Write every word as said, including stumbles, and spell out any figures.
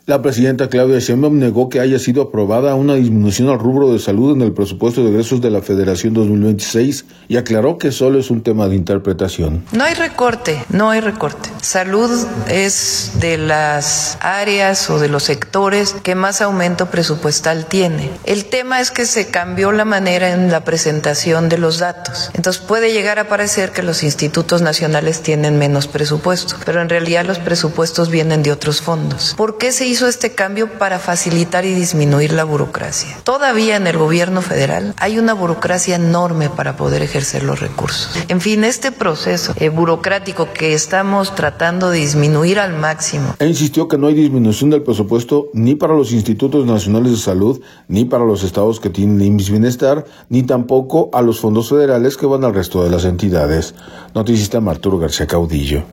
La presidenta Claudia Sheinbaum negó que haya sido aprobada una disminución al rubro de salud en el presupuesto de egresos de la Federación dos mil veintiséis y aclaró que solo es un tema de interpretación. No hay recorte, no hay recorte. Salud es de las áreas o de los sectores que más aumento presupuestal tiene. El tema es que se cambió la manera en la presentación de los datos. Entonces puede llegar a parecer que los institutos nacionales tienen menos presupuesto, pero en realidad los presupuestos vienen de otros fondos. ¿Por qué se hizo este cambio? Para facilitar y disminuir la burocracia. Todavía en el gobierno federal hay una burocracia enorme para poder ejercer los recursos. En fin, este proceso eh, burocrático que estamos tratando de disminuir al máximo. E insistió que no hay disminución del presupuesto ni para los institutos nacionales de salud, ni para los estados que tienen I M S S Bienestar, ni tampoco a los fondos federales que van al resto de las entidades. Noticista Arturo García Caudillo.